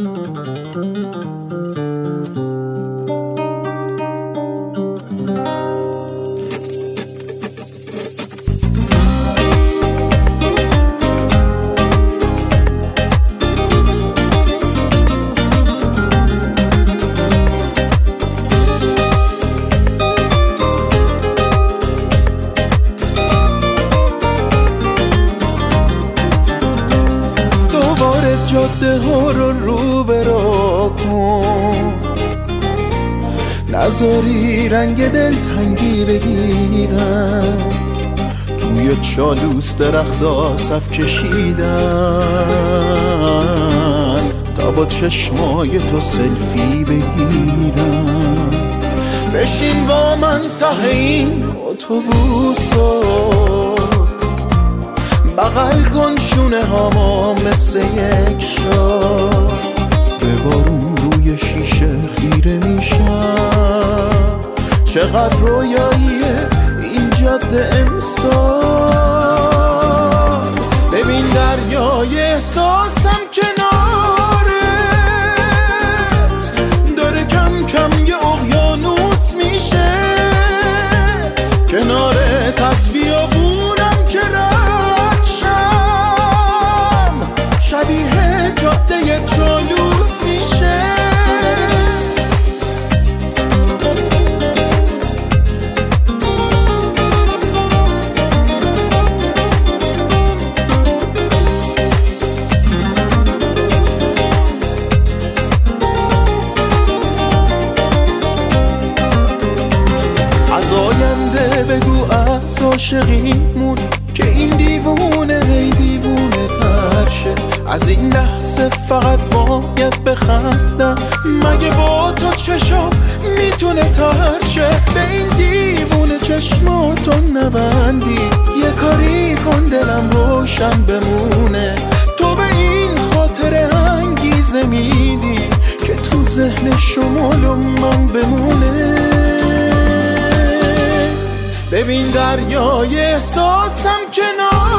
جاده ها رو برا کن، نذاری رنگ دلتنگی بگیرم. توی چالوس درختا صف کشیدن تا با چشمای تو سلفی بگیرم. بشین با من ته این اتوبوسو، بغل کن شونه هامو مثل یک شار. به بارون روی شیشه خیره میشم، چقدر رویاییه این جاده امسال. ببین دریای احساسم کنارت داره کم کم یه اقیانوس میشه. کنارت از بیابونم که شبیه جاده چالوس میشه. از آینده بگو از عاشقیمون که این دیوونه هی دیوونه تر شه. از این لحظه فقط باید بخندم، مگه با تو چشم میتونه تر شه. به این دیوونه چشماتو نبندی، یه کاری کن دلم روشن بمونه. تو به این خاطر انگیزه میدی که تو ذهن شمال و من بمونه. ببین دریای احساسم کنار